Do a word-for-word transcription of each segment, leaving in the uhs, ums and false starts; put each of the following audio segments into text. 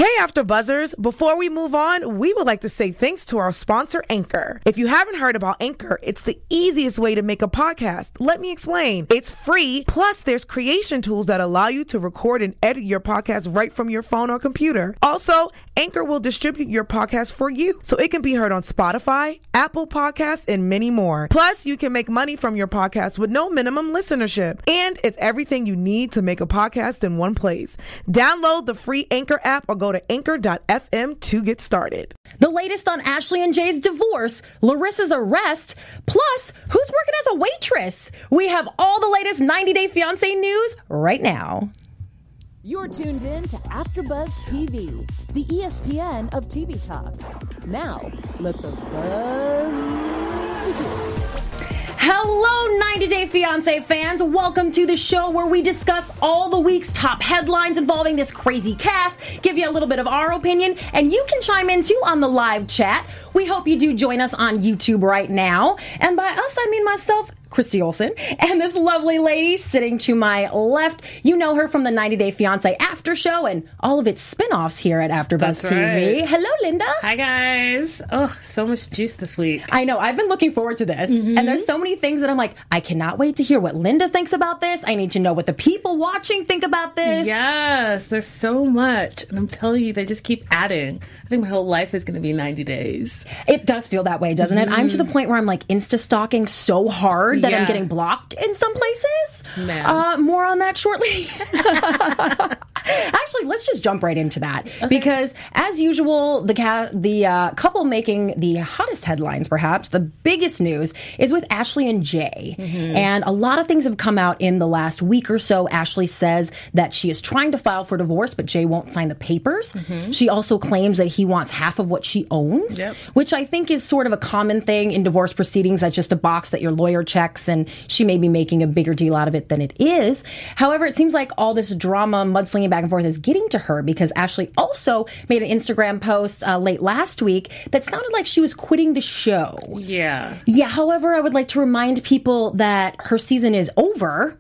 Hey, After Buzzers. Before we move on, we would like to say thanks to our sponsor, Anchor. If you haven't heard about Anchor, it's the easiest way to make a podcast. Let me explain. It's free. Plus, there's creation tools that allow you to record and edit your podcast right from your phone or computer. Also, Anchor will distribute your podcast for you, so it can be heard on Spotify, Apple Podcasts, and many more. Plus, you can make money from your podcast with no minimum listenership. And it's everything you need to make a podcast in one place. Download the free Anchor app or go to anchor dot f m to get started. The latest on Ashley and Jay's divorce, Larissa's arrest, plus who's working as a waitress. We have all the latest ninety Day Fiancé news right now. You're tuned in to AfterBuzz T V, the E S P N of T V talk. Now, let the buzz begin. Hello, ninety Day Fiancé fans. Welcome to the show where we discuss all the week's top headlines involving this crazy cast, give you a little bit of our opinion, and you can chime in too on the live chat. We hope you do join us on YouTube right now. And by us, I mean myself, Christy Olsen, and this lovely lady sitting to my left. You know her from the ninety Day Fiancé After Show and all of its spin-offs here at AfterBuzz T V. Right. Hello, Linda. Hi, guys. Oh, so much juice this week. I know. I've been looking forward to this. Mm-hmm. And there's so many things that I'm like, I cannot wait to hear what Linda thinks about this. I need to know what the people watching think about this. Yes, there's so much. And I'm telling you, they just keep adding. I think my whole life is going to be ninety days. It does feel that way, doesn't mm-hmm. it? I'm to the point where I'm like Insta-stalking so hard that yeah. I'm getting blocked in some places. Man. Uh, more on that shortly. Actually, let's just jump right into that. Okay. Because, as usual, the ca- the uh, couple making the hottest headlines, perhaps, the biggest news, is with Ashley and Jay. Mm-hmm. And a lot of things have come out in the last week or so. Ashley says that she is trying to file for divorce, but Jay won't sign the papers. Mm-hmm. She also claims that he wants half of what she owns, yep. which I think is sort of a common thing in divorce proceedings. That's just a box that your lawyer checks, and she may be making a bigger deal out of it than it is. However, it seems like all this drama, mudslinging back and forth, is getting to her because Ashley also made an Instagram post uh, late last week that sounded like she was quitting the show. Yeah. Yeah, however, I would like to remind people that her season is over,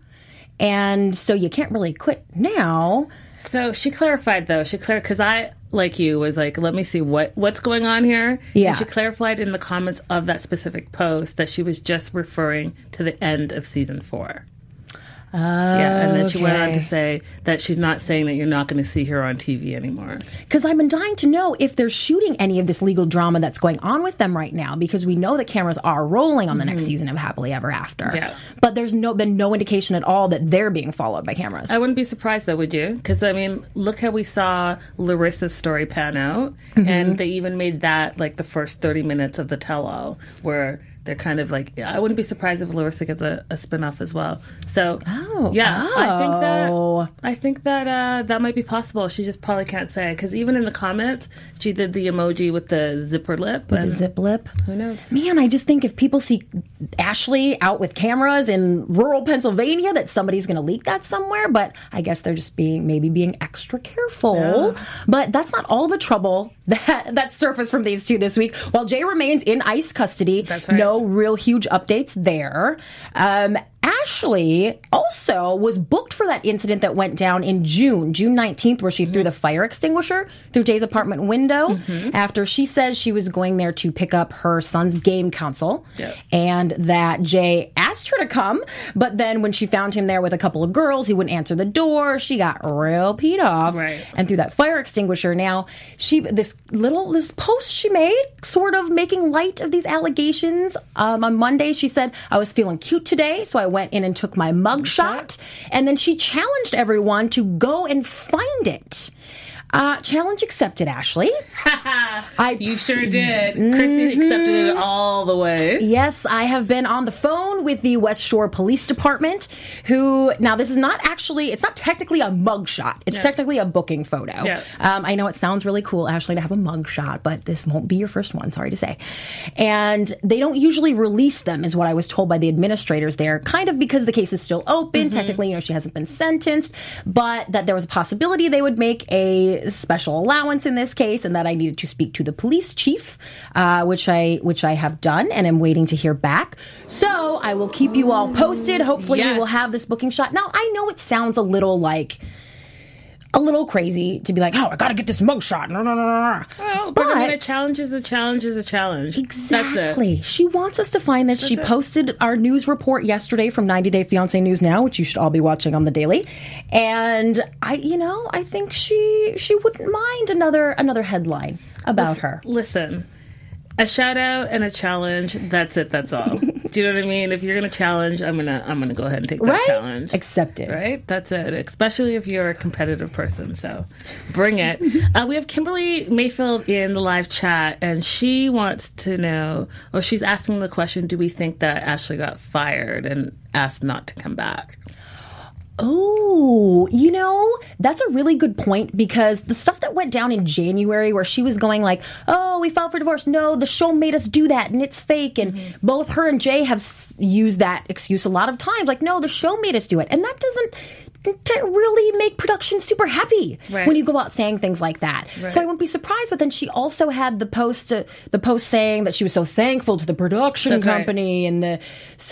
and so you can't really quit now. So she clarified, though. She clarified, because I, like you, was like, let me see what what's going on here. Yeah. And she clarified in the comments of that specific post that she was just referring to the end of season four. Oh, yeah, and then she okay. went on to say that she's not saying that you're not going to see her on T V anymore. Because I've been dying to know if they're shooting any of this legal drama that's going on with them right now, because we know the cameras are rolling on the mm-hmm. next season of Happily Ever After. Yeah. But there's no been no indication at all that they're being followed by cameras. I wouldn't be surprised, though, would you? Because, I mean, look how we saw Larissa's story pan out, mm-hmm. and they even made that, like, the first thirty minutes of the tell-all, where they're kind of like, I wouldn't be surprised if Larissa gets a, a spinoff as well. So, oh, yeah, oh. I think that I think that uh, that might be possible. She just probably can't say, because even in the comments, she did the emoji with the zipper lip. With the zip lip. Who knows? Man, I just think if people see Ashley out with cameras in rural Pennsylvania, that somebody's going to leak that somewhere. But I guess they're just being maybe being extra careful. Yeah. But that's not all the trouble that that surfaced from these two this week. While Jay remains in ICE custody, that's right. No real huge updates there. Um, Ashley also was booked for that incident that went down in June, June nineteenth, where she mm-hmm. threw the fire extinguisher through Jay's apartment window mm-hmm. after she says she was going there to pick up her son's game console, yep. and that Jay asked her to come, but then when she found him there with a couple of girls, he wouldn't answer the door. She got real peed off right. and threw that fire extinguisher. Now, she this little this post she made, sort of making light of these allegations. Um, on Monday, she said, I was feeling cute today, so I went in and took my mugshot, and then she challenged everyone to go and find it. Uh, challenge accepted, Ashley. I, you sure did. Mm-hmm. Christy accepted it all the way. Yes, I have been on the phone with the West Shore Police Department, who, now this is not actually, it's not technically a mugshot. It's yeah. technically a booking photo. Yeah. Um, I know it sounds really cool, Ashley, to have a mugshot, but this won't be your first one, sorry to say. And they don't usually release them, is what I was told by the administrators there, kind of because the case is still open. Mm-hmm. Technically, you know, she hasn't been sentenced, but that there was a possibility they would make a special allowance in this case, and that I needed to speak to the police chief, uh, which I which I have done, and am waiting to hear back. So I will keep you all posted. Hopefully, yes. we will have this booking shot. Now, I know it sounds a little like a little crazy to be like, oh, I gotta get this mug shot. No, no, no, no. Well, but, but I mean, a challenge is a challenge is a challenge. Exactly. That's it. She wants us to find this. That's she it. posted our news report yesterday from ninety Day Fiancé News Now, which you should all be watching on the daily. And I, you know, I think she she wouldn't mind another another headline about listen, her. Listen, a shout out and a challenge. That's it. That's all. Do you know what I mean? If you're gonna challenge, I'm gonna I'm gonna go ahead and take that right? challenge. Accept it. Right? That's it. Especially if you're a competitive person. So bring it. uh, we have Kimberly Mayfield in the live chat, and she wants to know, or she's asking the question: do we think that Ashley got fired and asked not to come back? Oh, you know, that's a really good point, because the stuff that went down in January where she was going like, oh, we filed for divorce. No, the show made us do that and it's fake. And mm-hmm. both her and Jay have s- used that excuse a lot of times. Like, no, the show made us do it. And that doesn't to really make production super happy right. when you go out saying things like that. Right. So I wouldn't be surprised. But then she also had the post, uh, the post saying that she was so thankful to the production That's company right. and the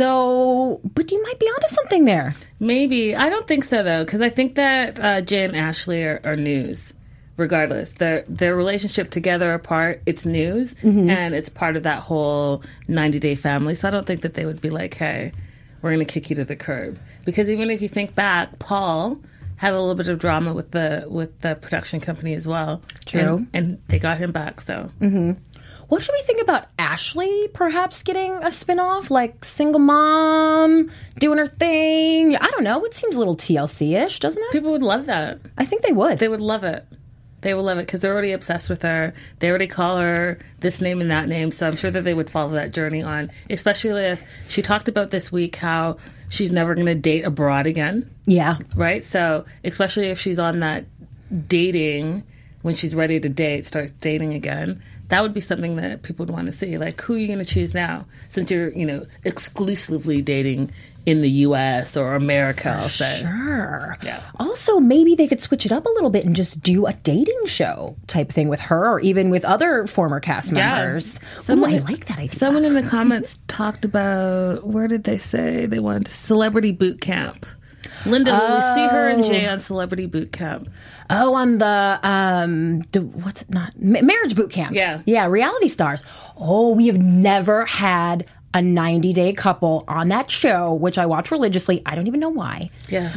so. But you might be onto something there. Maybe. I don't think so though, because I think that uh, Jay and Ashley are, are news. Regardless, their their relationship together apart, it's news, mm-hmm. and it's part of that whole ninety Day family. So I don't think that they would be like, hey, we're going to kick you to the curb. Because even if you think back, Paul had a little bit of drama with the with the production company as well. True. And, and they got him back, so. Mm-hmm. What should we think about Ashley perhaps getting a spinoff? Like single mom, doing her thing? I don't know. It seems a little T L C-ish, doesn't it? People would love that. I think they would. They would love it. They will love it because they're already obsessed with her. They already call her this name and that name. So I'm sure that they would follow that journey on, especially if she talked about this week how she's never going to date abroad again. Yeah. Right? So especially if she's on that dating, when she's ready to date, starts dating again, that would be something that people would want to see. Like, who are you going to choose now? Since you're, you know, exclusively dating in the U S or America, I'll say. Sure. Yeah. Also, maybe they could switch it up a little bit and just do a dating show type thing with her, or even with other former cast members. Yeah. Someone, Ooh, I like that idea. Someone in the comments talked about, where did they say they wanted Celebrity Boot Camp? Linda, will oh. we see her and Jay on Celebrity Boot Camp? Oh, on the, um, the what's it not? Ma- marriage Boot Camp. Yeah. Yeah, reality stars. Oh, we have never had a ninety Day couple on that show, which I watch religiously. I don't even know why. Yeah.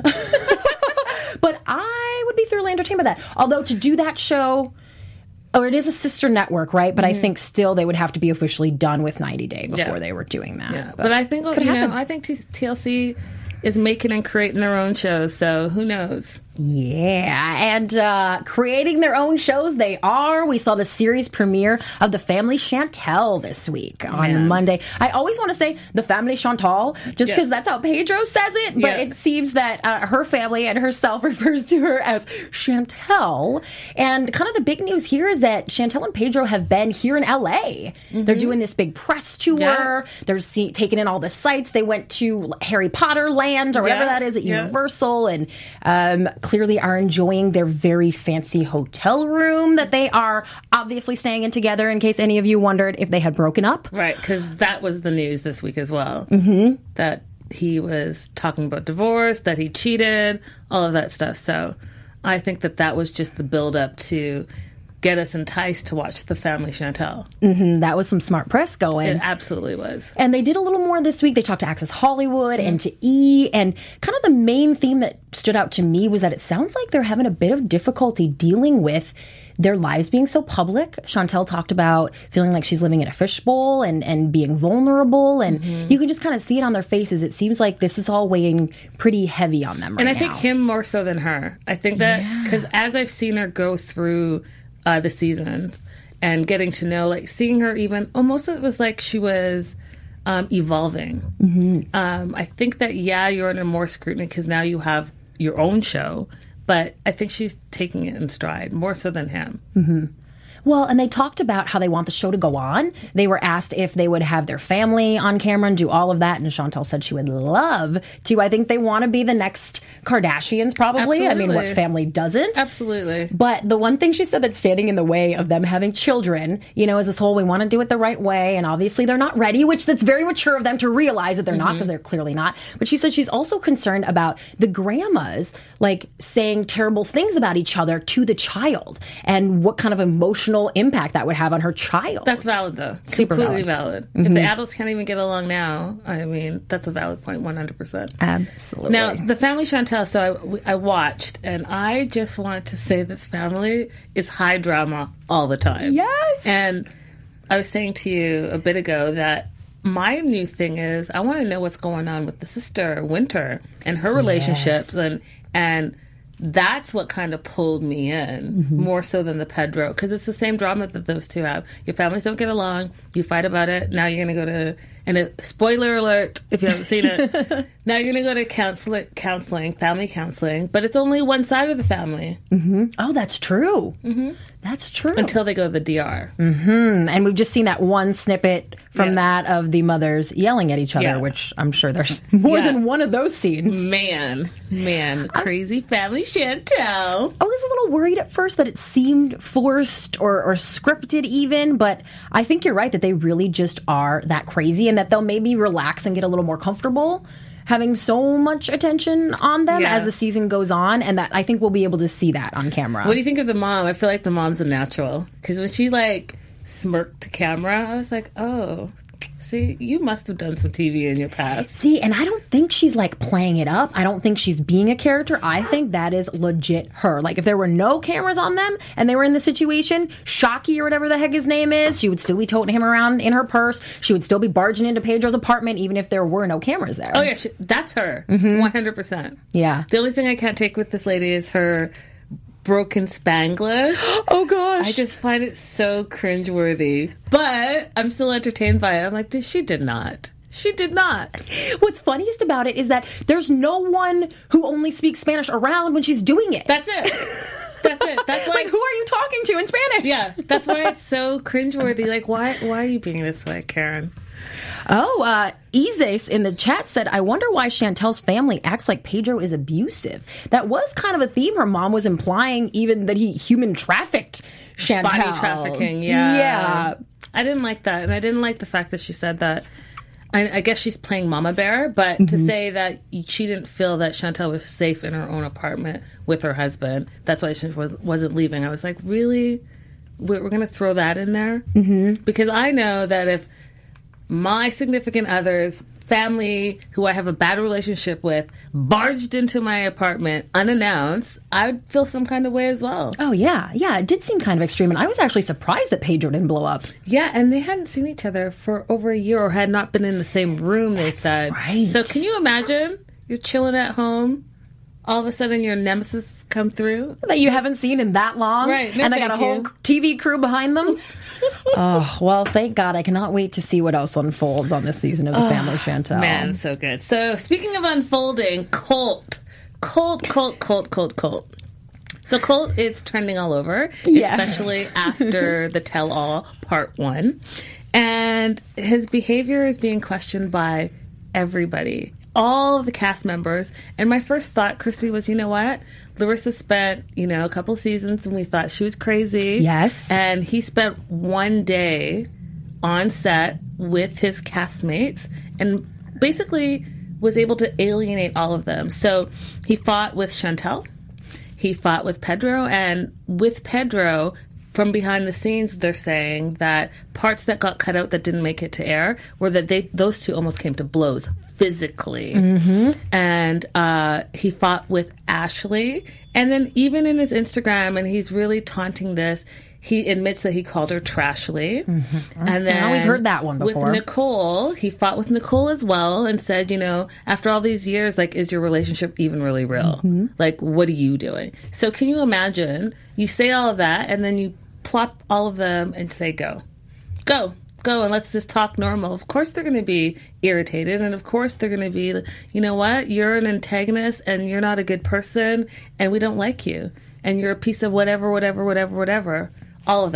But I would be thoroughly entertained by that. Although to do that show, or it is a sister network, right? But mm-hmm. I think still they would have to be officially done with ninety Day before yeah. they were doing that. Yeah. But, but I think, you know, I think T L C is making and creating their own shows, so who knows? Yeah, and uh, creating their own shows they are. We saw the series premiere of The Family Chantel this week on Man. Monday. I always want to say The Family Chantal, just because yeah. that's how Pedro says it, but yeah. it seems that uh, her family and herself refers to her as Chantel. And kind of the big news here is that Chantel and Pedro have been here in L A. Mm-hmm. They're doing this big press tour. Yeah. They're see- taking in all the sites. They went to Harry Potter Land, or whatever yeah. that is, at yeah. Universal, and um, clearly are enjoying their very fancy hotel room that they are obviously staying in together, in case any of you wondered if they had broken up. Right, because that was the news this week as well. Mm-hmm. That he was talking about divorce, that he cheated, all of that stuff. So I think that that was just the build-up to get us enticed to watch The Family Chantel. Mm-hmm. That was some smart press going. It absolutely was. And they did a little more this week. They talked to Access Hollywood mm-hmm. and to E! And kind of the main theme that stood out to me was that it sounds like they're having a bit of difficulty dealing with their lives being so public. Chantel talked about feeling like she's living in a fishbowl and, and being vulnerable. And mm-hmm. you can just kind of see it on their faces. It seems like this is all weighing pretty heavy on them right now. And I now. think him more so than her. I think that, because yeah. as I've seen her go through Uh, the seasons and getting to know, like seeing her even, almost it was like she was um, evolving. Mm-hmm. Um, I think that, yeah, you're under more scrutiny because now you have your own show, but I think she's taking it in stride more so than him. Mm-hmm. Well, and they talked about how they want the show to go on. They were asked if they would have their family on camera and do all of that, and Chantel said she would love to. I think they want to be the next Kardashians, probably. Absolutely. I mean, what family doesn't? Absolutely. But the one thing she said that's standing in the way of them having children, you know, is this whole, we want to do it the right way, and obviously they're not ready, which that's very mature of them to realize that they're mm-hmm. not, because they're clearly not. But she said she's also concerned about the grandmas, like, saying terrible things about each other to the child, and what kind of emotional impact that would have on her child. That's valid, though. Super Completely valid. valid. Mm-hmm. If the adults can't even get along now, I mean, that's a valid point, one hundred percent. Absolutely. Now, the family Chantel, so I, I watched, and I just wanted to say this family is high drama all the time. Yes! And I was saying to you a bit ago that my new thing is I want to know what's going on with the sister, Winter, and her relationships, yes. and and that's what kind of pulled me in mm-hmm. more so than the Pedro, because it's the same drama that those two have. Your families don't get along. You fight about it. Now you're going to go to, and a, spoiler alert if you haven't seen it, now you're going to go to counseling, counseling, family counseling, but it's only one side of the family. Mm-hmm. Oh, that's true. Mm-hmm. That's true. Until they go to the D R. Mm-hmm. And we've just seen that one snippet from yeah. that of the mothers yelling at each other, yeah. which I'm sure there's more yeah. than one of those scenes. Man, man, crazy family Chantel. I was a little worried at first that it seemed forced or, or scripted even, but I think you're right that they really just are that crazy, and that they'll maybe relax and get a little more comfortable having so much attention on them yeah. as the season goes on, and that I think we'll be able to see that on camera. What do you think of the mom? I feel like the mom's a natural, because when she like smirked to camera, I was like, oh, see, you must have done some T V in your past. See, and I don't think she's like playing it up. I don't think she's being a character. I think that is legit her. Like, if there were no cameras on them and they were in the situation, Shockey or whatever the heck his name is, she would still be toting him around in her purse. She would still be barging into Pedro's apartment even if there were no cameras there. Oh, yeah, she, that's her. Mm-hmm. one hundred percent. Yeah. The only thing I can't take with this lady is her broken Spanglish. Oh gosh. I just find it so cringeworthy. But I'm still entertained by it. I'm like, she did not. She did not. What's funniest about it is that there's no one who only speaks Spanish around when she's doing it. That's it. That's it. That's why. Like, who are you talking to in Spanish? Yeah, that's why it's so cringeworthy. Like, why? Why are you being this way, Karen? Oh, uh, Isis in the chat said, I wonder why Chantel's family acts like Pedro is abusive. That was kind of a theme. Her mom was implying even that he human trafficked Chantel. Body trafficking, yeah. Yeah. I didn't like that. And I didn't like the fact that she said that. I, I guess she's playing mama bear, but mm-hmm. to say that she didn't feel that Chantel was safe in her own apartment with her husband, that's why she was, wasn't leaving. I was like, really? We're, we're going to throw that in there? Mm-hmm. Because I know that if my significant other's family, who I have a bad relationship with, barged into my apartment unannounced, I'd feel some kind of way as well. Oh, yeah. Yeah, it did seem kind of extreme. And I was actually surprised that Pedro didn't blow up. Yeah, and they hadn't seen each other for over a year or had not been in the same room, they That's said. Right. So can you imagine? You're chilling at home. All of a sudden, your nemesis come through. That you haven't seen in that long. Right. No, and they got a whole you. T V crew behind them. Oh, well, thank God. I cannot wait to see what else unfolds on this season of The oh, Family Chantel. Man, so good. So, speaking of unfolding, Colt. Colt, Colt, Colt, Colt, Colt. So, Colt is trending all over, yes. especially after the tell-all part one. And his behavior is being questioned by everybody. All of the cast members. And my first thought, Christy, was, you know what? Larissa spent, you know, a couple seasons and we thought she was crazy. Yes. And he spent one day on set with his castmates and basically was able to alienate all of them. So he fought with Chantel. He fought with Pedro. And with Pedro, from behind the scenes, they're saying that parts that got cut out that didn't make it to air were that they those two almost came to blows physically. Mm-hmm. And uh, he fought with Ashley. And then even in his Instagram, and he's really taunting this, he admits that he called her Trashly. Mm-hmm. And then now we've heard that one before. With Nicole, he fought with Nicole as well and said, you know, after all these years, like, is your relationship even really real? Mm-hmm. Like, what are you doing? So can you imagine, you say all of that, and then you plop all of them and say, go. Go. Go, and let's just talk normal. Of course they're going to be irritated, and of course they're going to be, you know what? You're an antagonist, and you're not a good person, and we don't like you. And you're a piece of whatever, whatever, whatever, whatever. All of that.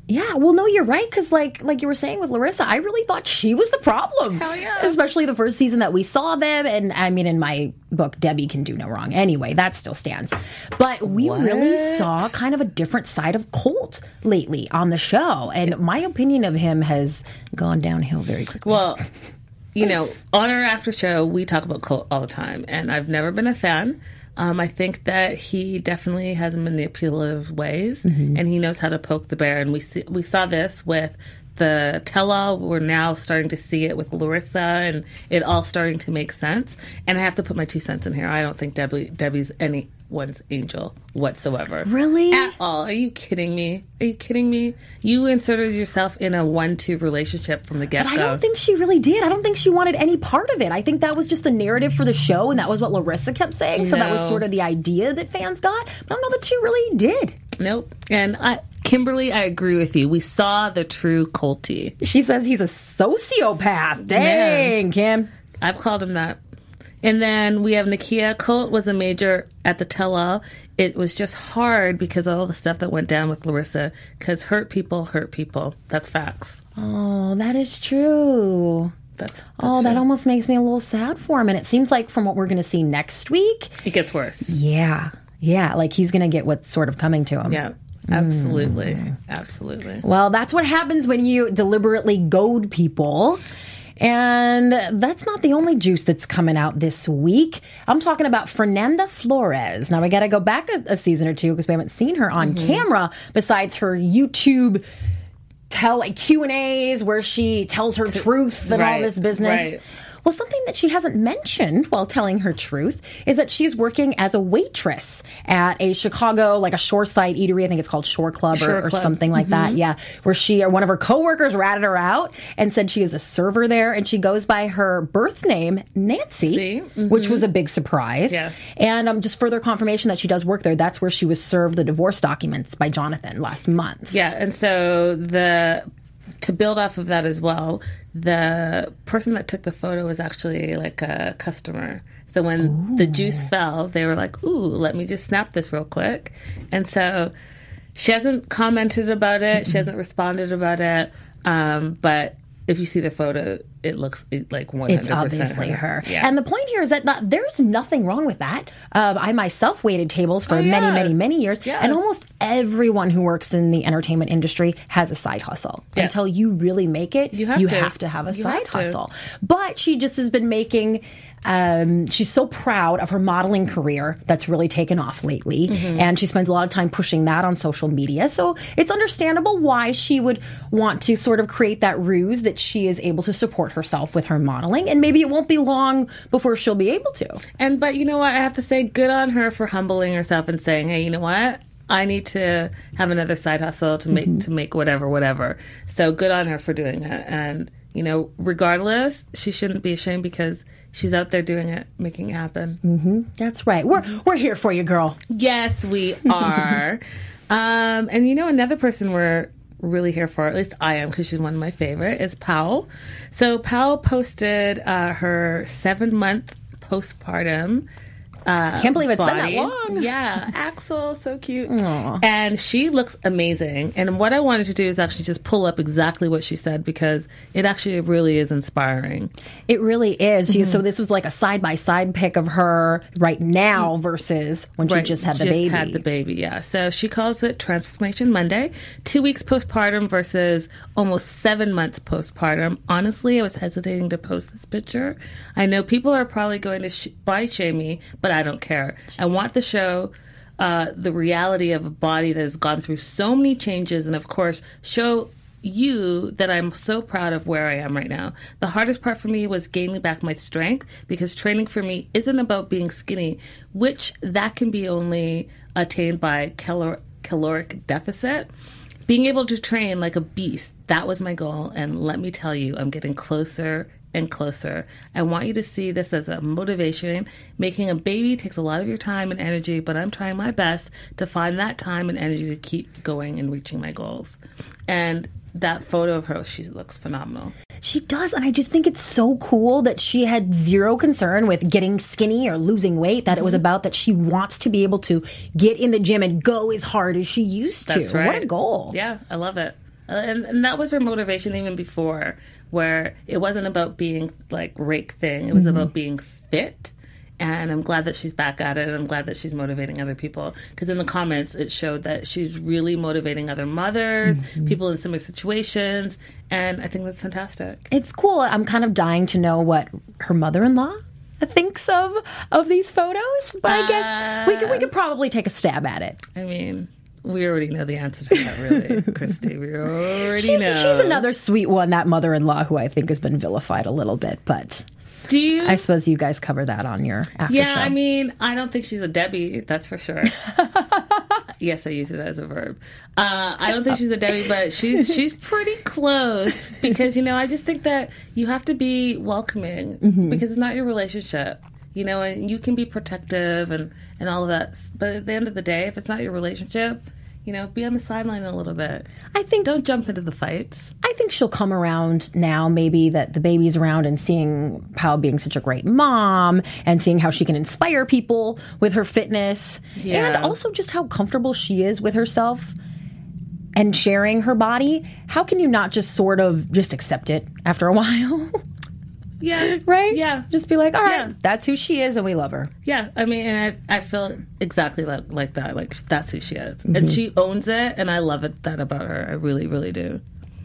Yeah, well, no, you're right, because like like you were saying with Larissa, I really thought she was the problem. Hell yeah. Especially the first season that we saw them, and I mean, in my book, Debbie can do no wrong. Anyway, that still stands. But we What? really saw kind of a different side of Colt lately on the show, and my opinion of him has gone downhill very quickly. Well, you know, on our after show, we talk about Colt all the time, and I've never been a fan. Um, I think that he definitely has manipulative ways, mm-hmm. and he knows how to poke the bear. And we see, we saw this with the tell-all. We're now starting to see it with Larissa, and it all starting to make sense. And I have to put my two cents in here. I don't think Debbie Debbie's anyone's angel whatsoever. Really? At all. Are you kidding me? Are you kidding me? You inserted yourself in a one-two relationship from the get-go. But I don't think she really did. I don't think she wanted any part of it. I think that was just the narrative for the show, and that was what Larissa kept saying. So No. that was sort of the idea that fans got. But I don't know that she really did. Nope. And I, Kimberly, I agree with you. We saw the true Colty. She says he's a sociopath. Dang, Man. Kim. I've called him that. And then we have Nakia. Colt was a major at the tell-all. It was just hard because of all the stuff that went down with Larissa. Because hurt people hurt people. That's facts. Oh, that is true. That's, that's Oh, that true. almost makes me a little sad for him. And it seems like from what we're going to see next week, It gets worse. yeah, yeah, like he's going to get what's sort of coming to him. Yeah, absolutely. Absolutely. Well, that's what happens when you deliberately goad people. And that's not the only juice that's coming out this week. I'm talking about Fernanda Flores. Now, we got to go back a, a season or two because we haven't seen her on Mm-hmm. camera besides her YouTube tell like Q and A's where she tells her truth and all Right, this business. right. Well, something that she hasn't mentioned while telling her truth is that she's working as a waitress at a Chicago, like a shoreside eatery. I think it's called Shore Club or, Shore or Club. something like that. Yeah. Where she, or one of her coworkers ratted her out and said she is a server there, and she goes by her birth name, Nancy, See? Mhm. which was a big surprise. Yeah. And um, just further confirmation that she does work there. That's where she was served the divorce documents by Jonathan last month. Yeah, and so the to build off of that as well, the person that took the photo was actually like a customer. So when Ooh. the juice fell, they were like, "Ooh, let me just snap this real quick." And so she hasn't commented about it. She hasn't responded about it. Um, but if you see the photo, it looks like one hundred percent It's obviously her. her. Yeah. And the point here is that not, there's nothing wrong with that. Um, I myself waited tables for Oh, many, yeah. many, many years. Yeah. And almost everyone who works in the entertainment industry has a side hustle. Yeah. Until you really make it, You have to. have to have a You side have to. hustle. But she just has been making... Um, she's so proud of her modeling career that's really taken off lately. Mm-hmm. And she spends a lot of time pushing that on social media. So it's understandable why she would want to sort of create that ruse that she is able to support herself with her modeling. And maybe it won't be long before she'll be able to. And but you know what? I have to say, good on her for humbling herself and saying, "Hey, you know what? I need to have another side hustle to make mm-hmm. to make whatever, whatever." So good on her for doing it. And you know, regardless, she shouldn't be ashamed because she's out there doing it, making it happen. Mm-hmm. That's right. We're we're here for you, girl. Yes, we are. um, and you know, another person we're really here for, at least I am, because she's one of my favorite, is Powell. So Powell posted uh, her seven month postpartum. Uh, Can't believe it's body. been that long. Yeah, Axel, so cute. Aww. And she looks amazing. And what I wanted to do is actually just pull up exactly what she said, because it actually really is inspiring. It really is. Mm-hmm. So this was like a side-by-side pic of her right now versus when Right. she just had the just baby. had the baby, yeah. So she calls it Transformation Monday. Two weeks postpartum versus almost seven months postpartum. Honestly, I was hesitating to post this picture. I know people are probably going to sh- body shame me, but I don't care. I want to show uh, the reality of a body that has gone through so many changes, and of course, show you that I'm so proud of where I am right now. The hardest part for me was gaining back my strength, because training for me isn't about being skinny, which that can be only attained by calor- caloric deficit. Being able to train like a beast, that was my goal, and let me tell you, I'm getting closer and closer. I want you to see this as a motivation. Making a baby takes a lot of your time and energy, but I'm trying my best to find that time and energy to keep going and reaching my goals. And that photo of her, she looks phenomenal. She does, and I just think it's so cool that she had zero concern with getting skinny or losing weight, that mm-hmm. it was about that she wants to be able to get in the gym and go as hard as she used to. That's right. What a goal. Yeah, I love it. Uh, and, and that was her motivation even before, where it wasn't about being like rake thing. It was mm-hmm. about being fit. And I'm glad that she's back at it. And I'm glad that she's motivating other people. Because in the comments, it showed that she's really motivating other mothers, mm-hmm. people in similar situations. And I think that's fantastic. It's cool. I'm kind of dying to know what her mother-in-law thinks of of these photos. But I uh, guess we could, we could probably take a stab at it. I mean, we already know the answer to that, really, Christy. We already she's, know. She's another sweet one, that mother-in-law, who I think has been vilified a little bit. But... Do you? I suppose you guys cover that on your after yeah, show. I mean, I don't think she's a Debbie, that's for sure. Yes, I use it as a verb. Uh, I don't think she's a Debbie, but she's she's pretty close because, you know, I just think that you have to be welcoming mm-hmm. because it's not your relationship, you know, and you can be protective and, and all of that. But at the end of the day, if it's not your relationship, you know, be on the sideline a little bit. I think don't jump into the fights. I think she'll come around now, maybe that the baby's around, and seeing Pao being such a great mom and seeing how she can inspire people with her fitness yeah. and also just how comfortable she is with herself and sharing her body. How can you not just sort of just accept it after a while? Yeah. Right? Yeah. Just be like, all right, yeah. that's who she is and we love her. Yeah. I mean, and I, I feel exactly like, like that. Like, that's who she is. Mm-hmm. And she owns it, and I love it that about her. I really, really do.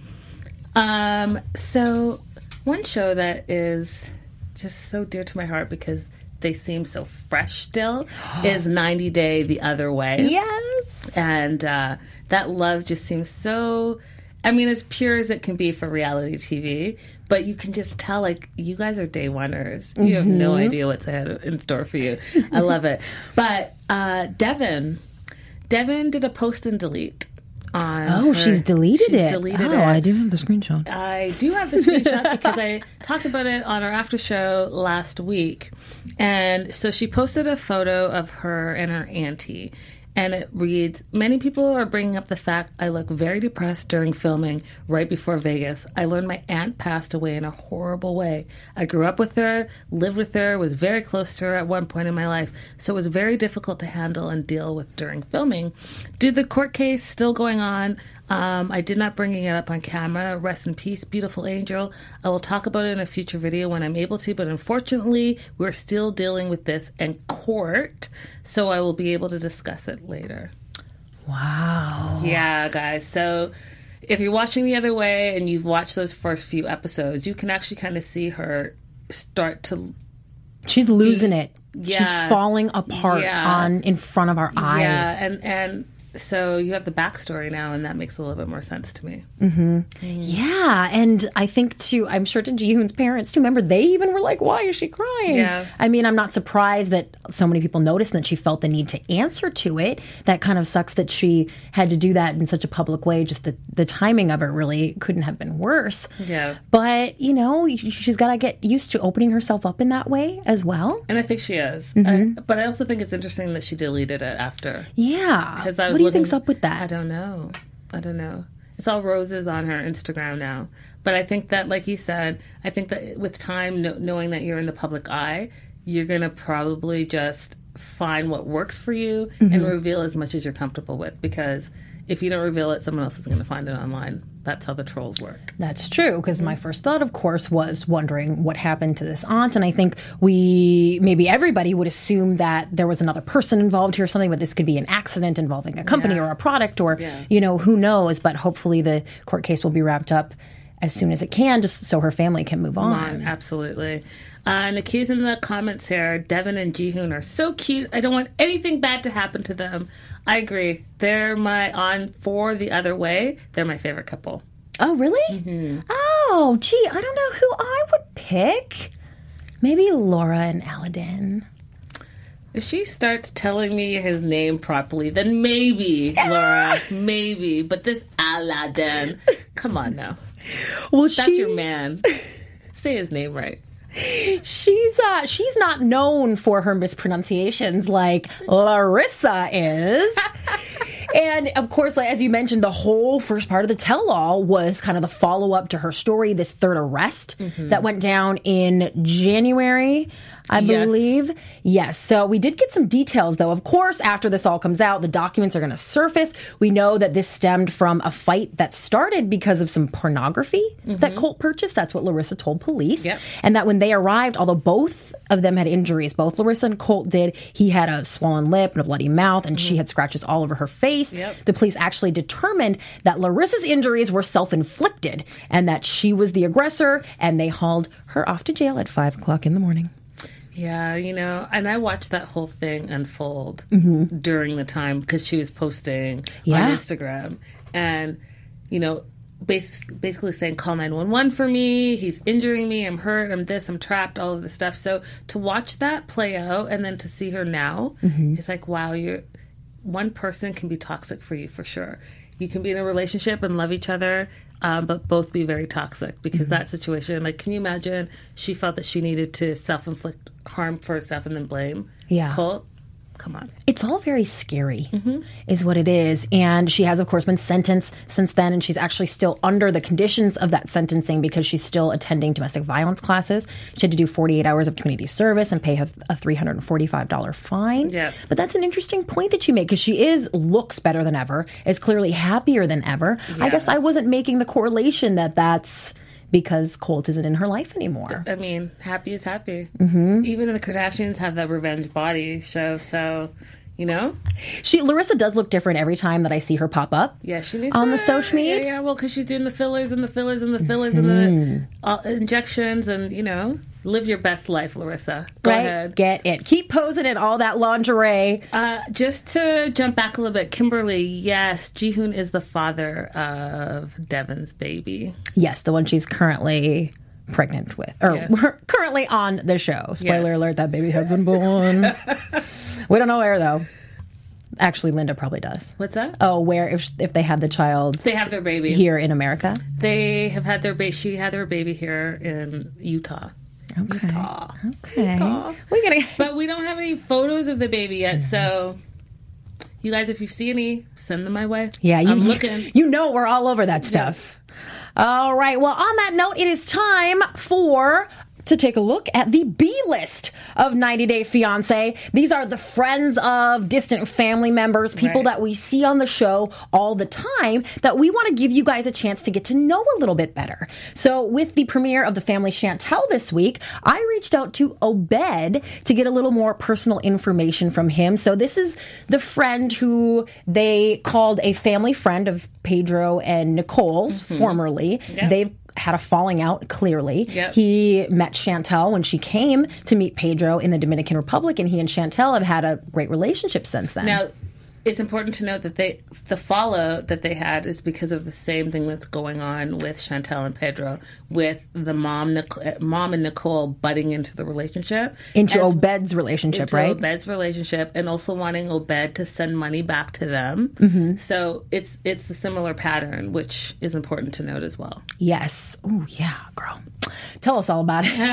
Um. So, one show that is just so dear to my heart because they seem so fresh still is ninety Day the Other Way. Yes. And uh, that love just seems so... I mean, as pure as it can be for reality T V, but you can just tell, like, you guys are day oneers. You mm-hmm. have no idea what's ahead in store for you. I love it. But uh, Devin, Devin did a post and delete on Oh, her. she's deleted she's it. deleted oh, it. I do have the screenshot. I do have the screenshot because I talked about it on our after show last week. And so she posted a photo of her and her auntie. And it reads, many people are bringing up the fact I look very depressed during filming right before Vegas. I learned my aunt passed away in a horrible way. I grew up with her, lived with her, was very close to her at one point in my life, so it was very difficult to handle and deal with during filming. Due to the court case still going on, Um, I did not bring it up on camera. Rest in peace, beautiful angel. I will talk about it in a future video when I'm able to, but unfortunately, we're still dealing with this in court, so I will be able to discuss it later. Wow. Yeah, guys. So if you're watching The Other Way and you've watched those first few episodes, you can actually kind of see her start to... She's losing be, it. Yeah. She's falling apart yeah. on in front of our eyes. Yeah, and... and so you have the backstory now, and that makes a little bit more sense to me. Mm-hmm. Mm. Yeah, and I think, too, I'm sure to Ji-hoon's parents, too, remember, they even were like, why is she crying? Yeah. I mean, I'm not surprised that so many people noticed and that she felt the need to answer to it. That kind of sucks that she had to do that in such a public way. Just the, the timing of it really couldn't have been worse. Yeah. But, you know, she's got to get used to opening herself up in that way as well. And I think she is. Mm-hmm. I, but I also think it's interesting that she deleted it after. Yeah. Because I was What do you think's up with that? I don't know. I don't know. It's all roses on her Instagram now. But I think that, like you said, I think that with time, no, knowing that you're in the public eye, you're going to probably just find what works for you mm-hmm. and reveal as much as you're comfortable with. Because if you don't reveal it, someone else is going to find it online. That's how the trolls work. That's true, because my first thought, of course, was wondering what happened to this aunt. And I think we, maybe everybody would assume that there was another person involved here or something, but this could be an accident involving a company yeah. or a product or, yeah. you know, who knows. But hopefully the court case will be wrapped up as soon as it can, just so her family can move on. on absolutely. Uh, Niki's in the comments here. Devin and Ji-hoon are so cute. I don't want anything bad to happen to them. I agree. They're my, on For the Other Way, they're my favorite couple. Oh, really? Mm-hmm. Oh, gee, I don't know who I would pick. Maybe Laura and Aladdin. If she starts telling me his name properly, then maybe, Laura, maybe. But this Aladdin, come on now. Well, That's she... your man. Say his name right. She's uh, she's not known for her mispronunciations like Larissa is. And, of course, like, as you mentioned, the whole first part of the tell-all was kind of the follow-up to her story, this third arrest mm-hmm. that went down in January. I Yes. believe. Yes. So we did get some details, though. Of course, after this all comes out, the documents are going to surface. We know that this stemmed from a fight that started because of some pornography mm-hmm. that Colt purchased. That's what Larissa told police. Yep. And that when they arrived, although both of them had injuries, both Larissa and Colt did, he had a swollen lip and a bloody mouth, and mm-hmm. she had scratches all over her face. Yep. The police actually determined that Larissa's injuries were self-inflicted and that she was the aggressor, and they hauled her off to jail at five o'clock in the morning. Yeah, you know, and I watched that whole thing unfold mm-hmm. during the time because she was posting yeah. on Instagram. And, you know, bas- basically saying, call nine one one for me. He's injuring me. I'm hurt. I'm this. I'm trapped. All of this stuff. So to watch that play out and then to see her now, mm-hmm. it's like, wow, you're one person can be toxic for you for sure. You can be in a relationship and love each other, um, but both be very toxic because mm-hmm. that situation, like, can you imagine she felt that she needed to self-inflict harm for herself and then blame yeah. Colt? Come on. It's all very scary, mm-hmm. is what it is. And she has, of course, been sentenced since then, and she's actually still under the conditions of that sentencing because she's still attending domestic violence classes. She had to do forty-eight hours of community service and pay a three hundred forty-five dollars fine. Yeah. But that's an interesting point that you make because she is looks better than ever, is clearly happier than ever. Yeah. I guess I wasn't making the correlation that that's because Colt isn't in her life anymore. I mean, happy is happy. Mm-hmm. Even the Kardashians have that revenge body show, so, you know? She Larissa does look different every time that I see her pop up. Yeah, she needs on to, the social media. Yeah, yeah, well, because she's doing the fillers and the fillers and the fillers mm-hmm. and the uh, injections and, you know, live your best life, Larissa. Go right? ahead. Get it. Keep posing in all that lingerie. Uh, just to jump back a little bit, Kimberly, yes, Jihoon is the father of Devon's baby. Yes, the one she's currently pregnant with, or yes. currently on the show. Spoiler yes. alert, that baby has been born. We don't know where, though. Actually, Linda probably does. What's that? Oh, where if if they had the child? They have their baby here in America. They have had their baby. She had her baby here in Utah. Okay. Utah. Okay. Utah. We're gonna. But we don't have any photos of the baby yet, mm-hmm. so you guys, if you see any, send them my way. Yeah, you, I'm looking. You know, we're all over that stuff. Yeah. All right. Well, on that note, it is time for. to take a look at the B list of ninety Day Fiancé. These are the friends of, distant family members, people right. that we see on the show all the time that we want to give you guys a chance to get to know a little bit better. So with the premiere of The Family Chantel this week, I reached out to Obed to get a little more personal information from him. So this is the friend who they called a family friend of Pedro and Nicole's, mm-hmm. formerly. Yep. They've had a falling out, clearly. Yep. He met Chantel when she came to meet Pedro in the Dominican Republic, and he and Chantel have had a great relationship since then. Now, it's important to note that they the fallout that they had is because of the same thing that's going on with Chantel and Pedro, with the mom, Nic- mom and Nicole butting into the relationship. Into as, Obed's relationship, into right? Obed's relationship, and also wanting Obed to send money back to them. Mm-hmm. So it's it's a similar pattern, which is important to note as well. Yes. Oh, yeah, girl. Tell us all about it.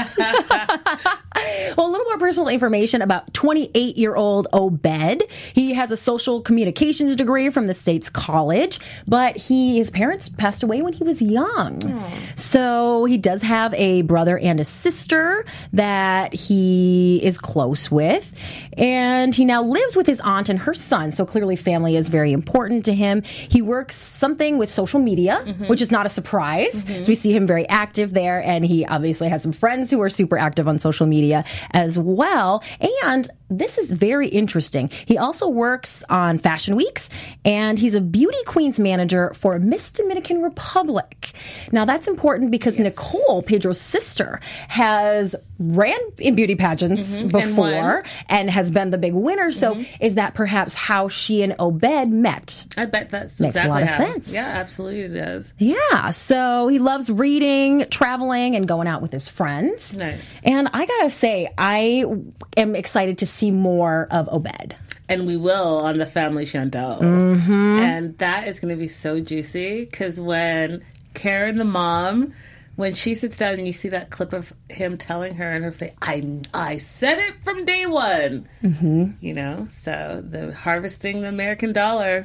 Well, a little more personal information about twenty-eight-year-old Obed. He has a social communications degree from the State's College, but he his parents passed away when he was young. Aww. So he does have a brother and a sister that he is close with, and he now lives with his aunt and her son. So clearly family is very important to him. He works something with social media, mm-hmm. which is not a surprise. Mm-hmm. So we see him very active there, and he obviously has some friends who are super active on social media as well. And this is very interesting. He also works on fashion weeks, and he's a beauty queens manager for Miss Dominican Republic. Now, that's important because yes. Nicole, Pedro's sister, has ran in beauty pageants mm-hmm. before and, and has been the big winner. So mm-hmm. is that perhaps how she and Obed met? I bet that's Makes exactly a lot of how. sense. Yeah, absolutely it does. Yeah, so he loves reading, traveling, and going out with his friends. Nice. And I gotta say, I am excited to see more of Obed. And we will on The Family Chantel. Mm-hmm. And that is going to be so juicy because when Karen, the mom, when she sits down and you see that clip of him telling her in her face, I, I said it from day one. Mm-hmm. You know, so the harvesting the American dollar.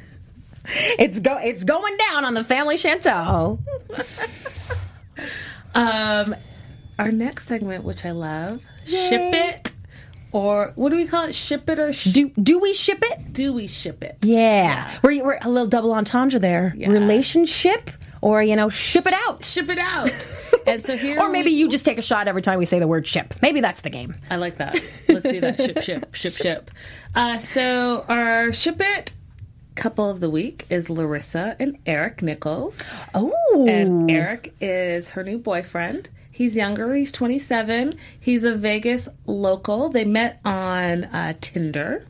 It's go. It's going down on The Family Chantel. um, our next segment, which I love, ship it, or what do we call it? Ship it or sh- Do do we ship it? do we ship it? Yeah. Yeah. We're, we're a little double entendre there. Yeah. Relationship, or, you know, ship it out. Ship it out. And so here, Or maybe we- you just take a shot every time we say the word ship. Maybe that's the game. I like that. Let's do that. Ship, ship, ship, ship. Uh, so our ship it couple of the week is Larissa and Eric Nichols. Oh. And Eric is her new boyfriend. He's younger. He's twenty-seven. He's a Vegas local. They met on uh, Tinder.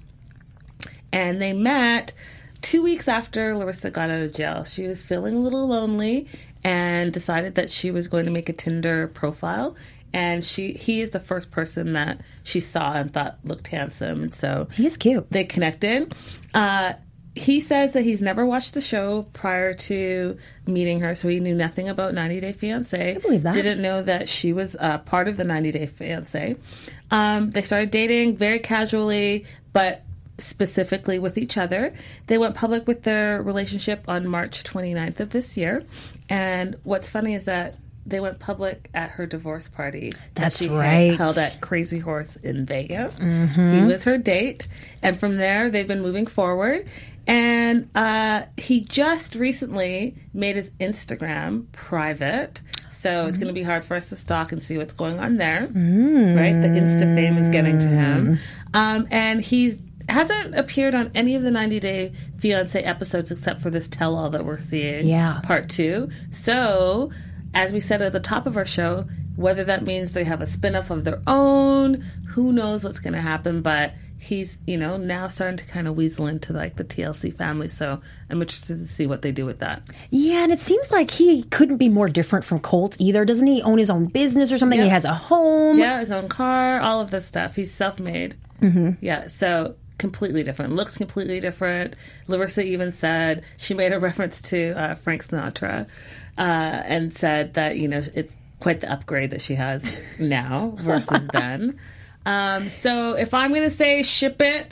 And they met two weeks after Larissa got out of jail. She was feeling a little lonely and decided that she was going to make a Tinder profile. And she he is the first person that she saw and thought looked handsome. And so He's cute. they connected. Uh, he says that he's never watched the show prior to meeting her, so he knew nothing about ninety Day Fiancé. I believe that. Didn't know that she was uh, part of the ninety Day Fiancé. Um, they started dating very casually, but specifically with each other. They went public with their relationship on March twenty-ninth of this year. And what's funny is that they went public at her divorce party. That's that she had right. held at Crazy Horse in Vegas. He was her date. And from there, they've been moving forward. And uh, he just recently made his Instagram private. So it's going to be hard for us to stalk and see what's going on there. Right? The Insta fame is getting to him. Um, and he's hasn't appeared on any of the ninety Day Fiancé episodes except for this tell-all that we're seeing. Yeah. Part two. So, as we said at the top of our show, whether that means they have a spin-off of their own, who knows what's going to happen, but he's, you know, now starting to kind of weasel into, like, the T L C family, so I'm interested to see what they do with that. Yeah, and it seems like he couldn't be more different from Colt either. Doesn't he own his own business or something? Yeah. He has a home. Yeah, his own car, all of this stuff. He's self-made. Mm-hmm. Yeah, so completely different. Looks completely different. Larissa even said, she made a reference to uh, Frank Sinatra uh, and said that, you know, it's quite the upgrade that she has now versus then. Um, so if I'm going to say ship it,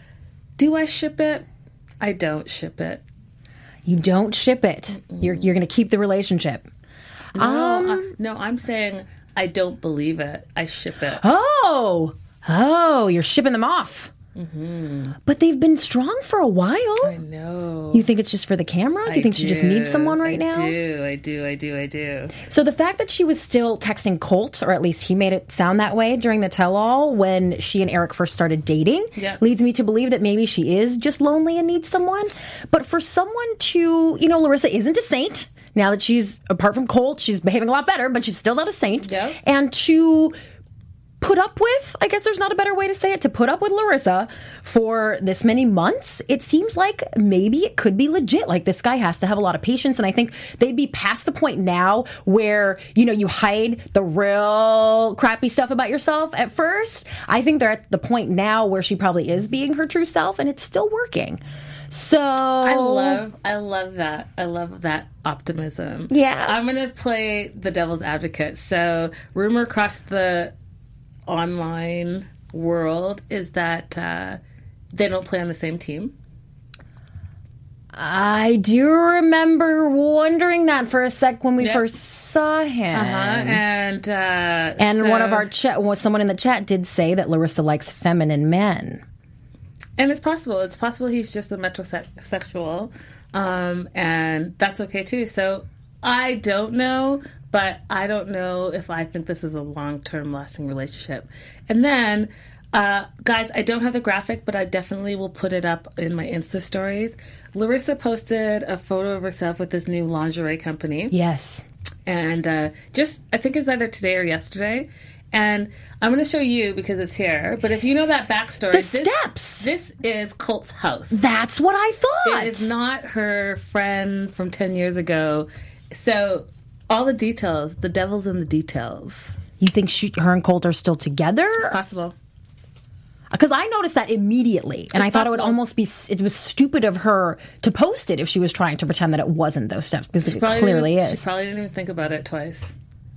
do I ship it? I don't ship it. You don't ship it. You're you're going to keep the relationship. No, Um, I, no, I'm saying I don't believe it. I ship it. Oh, oh, you're shipping them off. But they've been strong for a while. I know. You think it's just for the cameras? You I think she just needs do. someone right I now? do, I do, I do, I do. So the fact that she was still texting Colt, or at least he made it sound that way during the tell-all when she and Eric first started dating, Yeah. leads me to believe that maybe she is just lonely and needs someone. But for someone to, you know, Larissa isn't a saint. Now that she's, apart from Colt, she's behaving a lot better, but she's still not a saint. Yeah. And to put up with, I guess there's not a better way to say it, to put up with Larissa for this many months, it seems like maybe it could be legit. Like, this guy has to have a lot of patience, and I think they'd be past the point now where, you know, you hide the real crappy stuff about yourself at first. I think they're at the point now where she probably is being her true self, and it's still working. So I love, I love that. I love that optimism. Yeah. I'm going to play the devil's advocate. So, rumor across the online world is that uh, they don't play on the same team. I do remember wondering that for a sec when we Yep. first saw him. Uh-huh. And uh, And so- one of our chat, well, someone in the chat did say that Larissa likes feminine men. And it's possible. It's possible he's just a metrosexual, um, and that's okay too. So I don't know, but I don't know if I think this is a long-term lasting relationship. And then, uh, guys, I don't have the graphic, but I definitely will put it up in my Insta stories. Larissa posted a photo of herself with this new lingerie company. Yes. And uh, just, I think it's either today or yesterday. And I'm going to show you because it's here. But if you know that backstory, The this, steps. This is Colt's house. That's what I thought. It is not her friend from ten years ago. So all the details, the devil's in the details. You think she, her and Colt are still together? It's possible. Because I noticed that immediately, and It's I thought it would possible. almost be, it was stupid of her to post it if she was trying to pretend that it wasn't those steps, because it Probably clearly didn't- is. She probably didn't even think about it twice.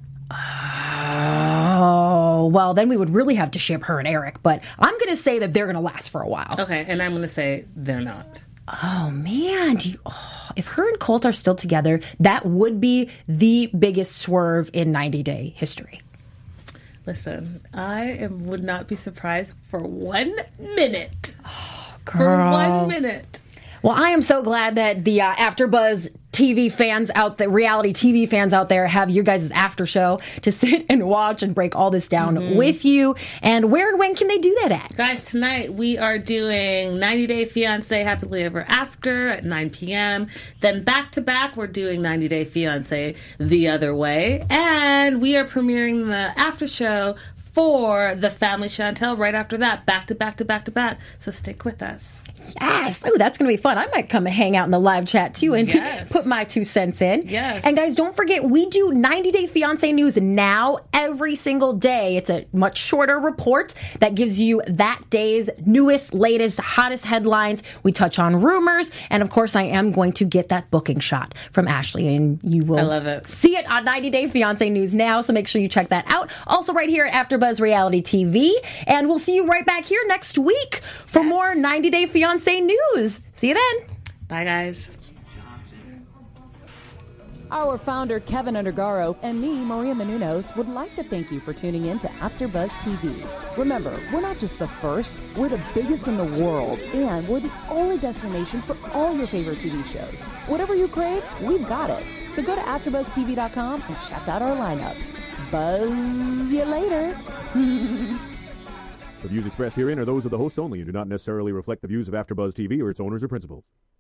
Oh, well, then we would really have to ship her and Eric, but I'm going to say that they're going to last for a while. Okay, and I'm going to say they're not. Oh, man. Do you, oh, if her and Colt are still together, that would be the biggest swerve in ninety Day history. Listen, I am, would not be surprised for one minute. Oh, for girl. one minute. Well, I am so glad that the uh, AfterBuzz T V fans out there, reality T V fans out there, have you guys' after show to sit and watch and break all this down mm-hmm. with you. And where and when can they do that at? Guys, tonight we are doing ninety Day Fiancé Happily Ever After at nine p.m. Then back to back, we're doing ninety Day Fiancé The Other Way. And we are premiering the after show for The Family Chantel right after that, back to back to back to back. So stick with us. Yes. Oh, that's going to be fun. I might come and hang out in the live chat, too, and yes. put my two cents in. Yes. And, guys, don't forget, we do ninety Day Fiancé news now every single day. It's a much shorter report that gives you that day's newest, latest, hottest headlines. We touch on rumors. And, of course, I am going to get that booking shot from Ashley, and you will I love it. see it on ninety Day Fiancé news now. So make sure you check that out. Also, right here at AfterBuzz Reality T V. And we'll see you right back here next week for more ninety Day Fiancé news. See you then. Bye, guys. Our founder, Kevin Undergaro, and me, Maria Menounos, would like to thank you for tuning in to AfterBuzz T V. Remember, we're not just the first, we're the biggest in the world, and we're the only destination for all your favorite T V shows. Whatever you crave, we've got it. So go to after buzz T V dot com and check out our lineup. Buzz you later. The views expressed herein are those of the hosts only and do not necessarily reflect the views of AfterBuzz T V or its owners or principals.